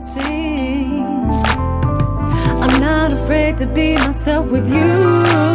it seems. I'm not afraid to be myself with you.